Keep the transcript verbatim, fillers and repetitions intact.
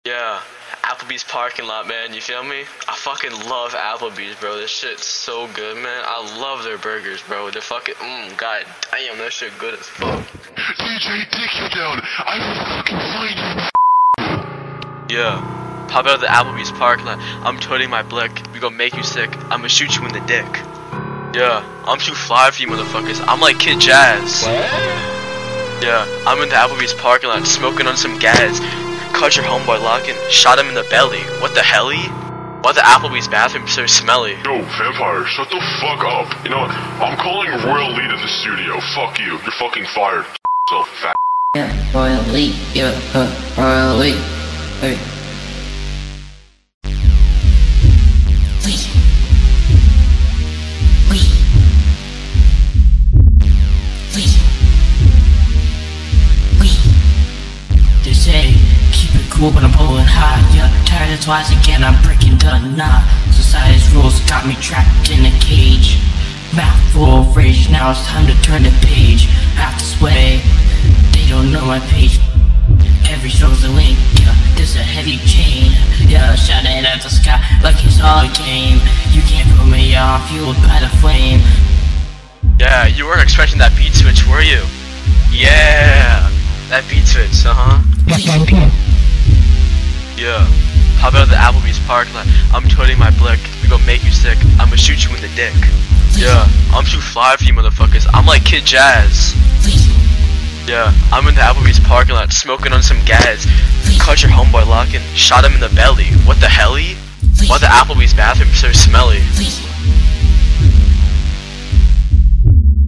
Yeah, Applebee's parking lot, man, you feel me? I fucking love Applebee's, bro. This shit's so good, man. I love their burgers, bro. They're fucking, mmm, god damn, that shit good as fuck. D J, take you down. I will fucking find you. Yeah, pop out of the Applebee's parking lot. I'm toting my blick. We gon' make you sick. I'ma shoot you in the dick. Yeah, I'm too fly for you motherfuckers. I'm like Kid Jazz. What? Yeah, I'm in the Applebee's parking lot smoking on some gas. Caught your homeboy locking, shot him in the belly. What the helly? Why the Applebee's bathroom so smelly? Yo, vampire, shut the fuck up. You know what? I'm calling Royal Lee to the studio. Fuck you. You're fucking fired. So fat. Yeah, Royal Lee. Yeah, uh, Royal Lee. Hey. Lee. Lee. Lee. Lee. They say keep it cool but I'm pulling high. Yeah, tired of twice again, I'm breaking done. Nah, society's rules got me trapped in a cage. Mouth full of rage, now it's time to turn the page. Have to sway, they don't know my page. Every show's a link, yeah, there's a heavy chain. Yeah, shout it at the sky like it's all a game. You can't put me off, fueled by the flame. Yeah, you weren't expecting that beat switch, were you? Yeah, that beat switch, uh-huh. Yeah, hop out of the Applebee's parking lot. I'm toting my blick. We gon' make you sick. I'ma shoot you in the dick. Yeah, I'm too fly for you motherfuckers. I'm like Kid Jazz. Yeah, I'm in the Applebee's parking lot smoking on some gas. Caught your homeboy locking, shot him in the belly. What the helly? Why the Applebee's bathroom so smelly?